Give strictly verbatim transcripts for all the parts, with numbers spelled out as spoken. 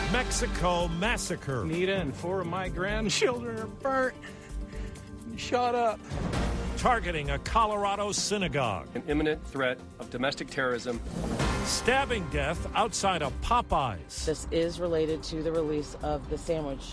Mexico massacre. Nita and four of my grandchildren are burnt and shot up. Targeting a Colorado synagogue. An imminent threat of domestic terrorism. Stabbing death outside of Popeyes. This is related to the release of the sandwich.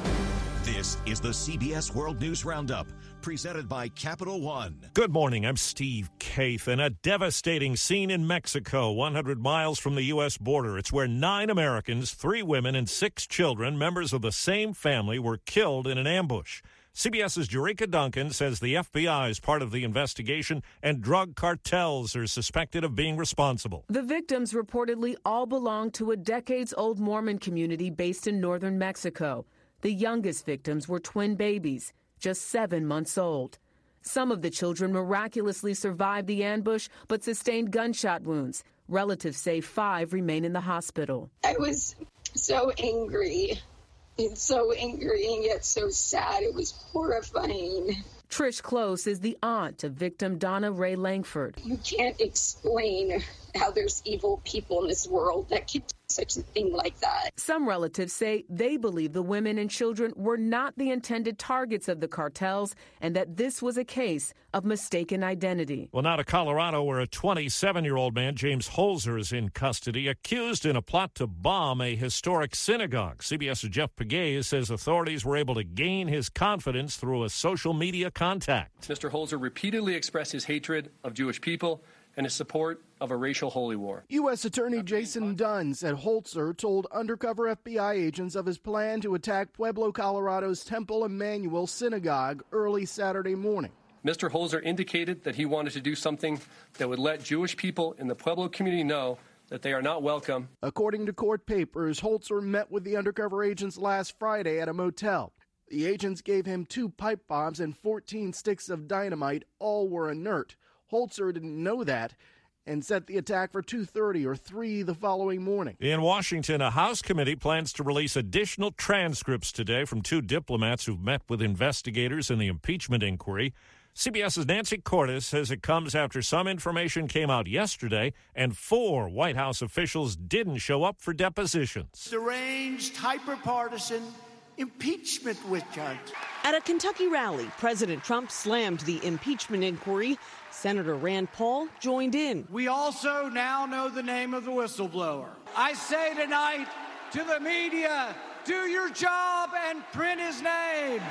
This is the C B S World News Roundup, presented by Capital One. Good morning, I'm Steve Kaith, and a devastating scene in Mexico, one hundred miles from the U S border. It's where nine Americans, three women, and six children, members of the same family, were killed in an ambush. CBS's Jericka Duncan says the F B I is part of the investigation and drug cartels are suspected of being responsible. The victims reportedly all belong to a decades-old Mormon community based in northern Mexico. The youngest victims were twin babies, just seven months old. Some of the children miraculously survived the ambush but sustained gunshot wounds. Relatives say five remain in the hospital. I was so angry. It's so angry and yet so sad. It was horrifying. Trish Close is the aunt of victim Donna Ray Langford. You can't explain how there's evil people in this world that could do such a thing like that. Some relatives say they believe the women and children were not the intended targets of the cartels and that this was a case of mistaken identity. Well, now to Colorado, where a twenty-seven-year-old man, James Holzer, is in custody, accused in a plot to bomb a historic synagogue. CBS's Jeff Pegues says authorities were able to gain his confidence through a social media contact. Mister Holzer repeatedly expressed his hatred of Jewish people and his support of a racial holy war. U S Attorney Jason Dunn said Holzer told undercover F B I agents of his plan to attack Pueblo, Colorado's Temple Emmanuel Synagogue early Saturday morning. Mister Holzer indicated that he wanted to do something that would let Jewish people in the Pueblo community know that they are not welcome. According to court papers, Holzer met with the undercover agents last Friday at a motel. The agents gave him two pipe bombs and fourteen sticks of dynamite. All were inert. Holzer didn't know that and set the attack for two thirty or three the following morning. In Washington, a House committee plans to release additional transcripts today from two diplomats who've met with investigators in the impeachment inquiry. CBS's Nancy Cordes says it comes after some information came out yesterday and four White House officials didn't show up for depositions. Deranged, hyper-partisan impeachment witch hunt. At a Kentucky rally, President Trump slammed the impeachment inquiry. Senator Rand Paul joined in. We also now know the name of the whistleblower. I say tonight to the media, do your job and print his name.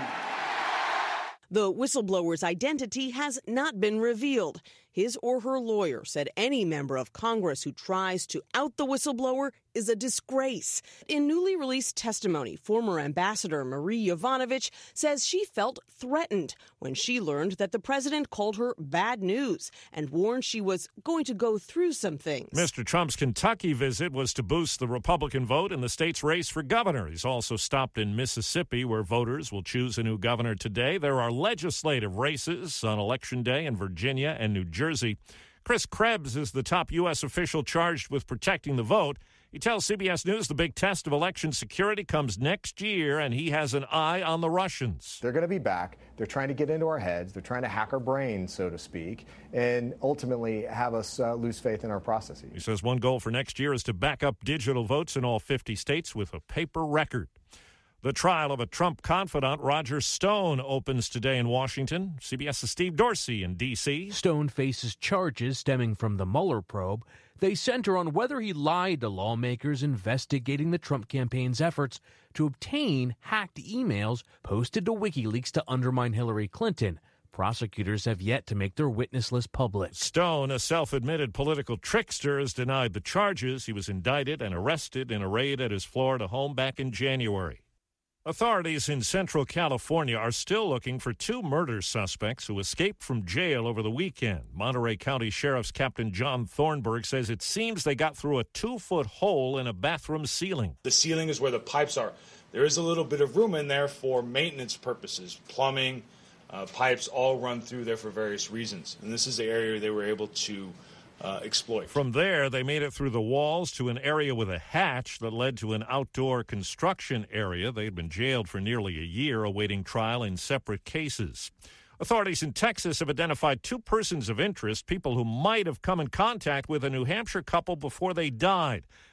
The whistleblower's identity has not been revealed. His or her lawyer said any member of Congress who tries to out the whistleblower is a disgrace. In newly released testimony, former Ambassador Marie Yovanovitch says she felt threatened when she learned that the president called her bad news and warned she was going to go through some things. Mister Trump's Kentucky visit was to boost the Republican vote in the state's race for governor. He's also stopped in Mississippi, where voters will choose a new governor today. There are legislative races on Election Day in Virginia and New Jersey. Chris Krebs is the top U S official charged with protecting the vote. He tells C B S News the big test of election security comes next year, and he has an eye on the Russians. They're going to be back. They're trying to get into our heads. They're trying to hack our brains, so to speak, and ultimately have us uh, lose faith in our processes. He says one goal for next year is to back up digital votes in all fifty states with a paper record. The trial of a Trump confidant, Roger Stone, opens today in Washington. CBS's Steve Dorsey in D C Stone faces charges stemming from the Mueller probe. They center on whether he lied to lawmakers investigating the Trump campaign's efforts to obtain hacked emails posted to WikiLeaks to undermine Hillary Clinton. Prosecutors have yet to make their witness list public. Stone, a self-admitted political trickster, has denied the charges. He was indicted and arrested in a raid at his Florida home back in January. Authorities in Central California are still looking for two murder suspects who escaped from jail over the weekend. Monterey County Sheriff's Captain John Thornburg says it seems they got through a two-foot hole in a bathroom ceiling. The ceiling is where the pipes are. There is a little bit of room in there for maintenance purposes. Plumbing, uh, pipes all run through there for various reasons. And this is the area they were able to Uh, exploit. From there, they made it through the walls to an area with a hatch that led to an outdoor construction area. They had been jailed for nearly a year, awaiting trial in separate cases. Authorities in Texas have identified two persons of interest, people who might have come in contact with a New Hampshire couple before they died.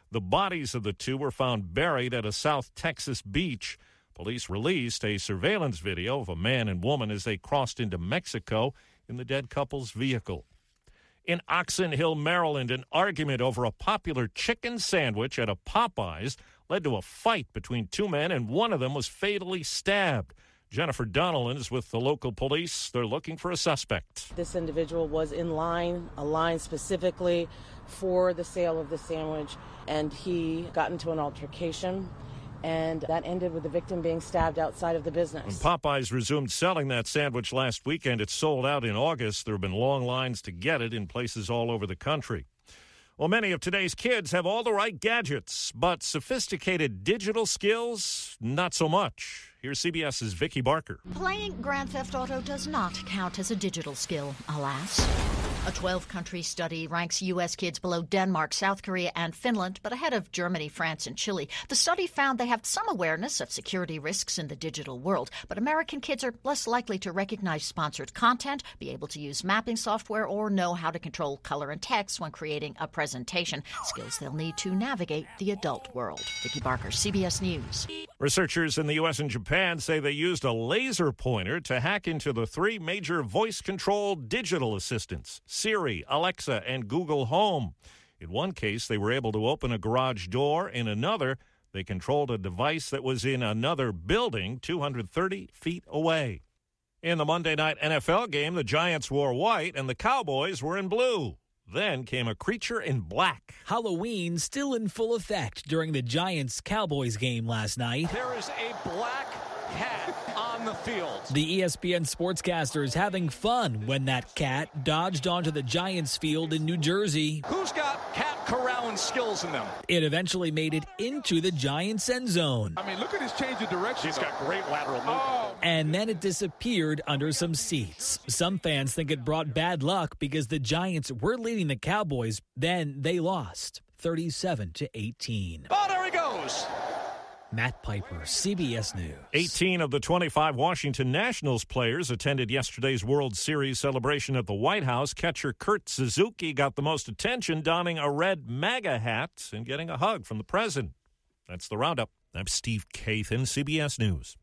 The bodies of the two were found buried at a South Texas beach. Police released a surveillance video of a man and woman as they crossed into Mexico in the dead couple's vehicle. In Oxon Hill, Maryland, an argument over a popular chicken sandwich at a Popeyes led to a fight between two men, and one of them was fatally stabbed. Jennifer Donnellan is with the local police. They're looking for a suspect. This individual was in line, a line specifically for the sale of the sandwich, and he got into an altercation, and that ended with the victim being stabbed outside of the business. When Popeyes resumed selling that sandwich last weekend, it sold out in August. There have been long lines to get it in places all over the country. Well, many of today's kids have all the right gadgets, but sophisticated digital skills, not so much. Here's CBS's Vicki Barker. Playing Grand Theft Auto does not count as a digital skill, alas. A twelve-country study ranks U S kids below Denmark, South Korea, and Finland, but ahead of Germany, France, and Chile. The study found they have some awareness of security risks in the digital world, but American kids are less likely to recognize sponsored content, be able to use mapping software, or know how to control color and text when creating a presentation, skills they'll need to navigate the adult world. Vicki Barker, C B S News. Researchers in the U S and Japan say they used a laser pointer to hack into the three major voice-controlled digital assistants, Siri, Alexa, and Google Home. In one case, they were able to open a garage door. In another, they controlled a device that was in another building two hundred thirty feet away. In the Monday night N F L game, the Giants wore white and the Cowboys were in blue. Then came a creature in black. Halloween still in full effect during the Giants-Cowboys game last night. There is a black cat on the field. The E S P N sportscaster is having fun when that cat dodged onto the Giants field in New Jersey. Who's got cat corralling skills in them? It eventually made it into the Giants' end zone. I mean, look at his change of direction. He's got great lateral movement. Oh. And then it disappeared under some seats. Some fans think it brought bad luck because the Giants were leading the Cowboys. Then they lost thirty-seven to eighteen. Oh, there he goes. Matt Piper, C B S News. eighteen of the twenty-five Washington Nationals players attended yesterday's World Series celebration at the White House. Catcher Kurt Suzuki got the most attention, donning a red MAGA hat and getting a hug from the president. That's the Roundup. I'm Steve Kathan, C B S News.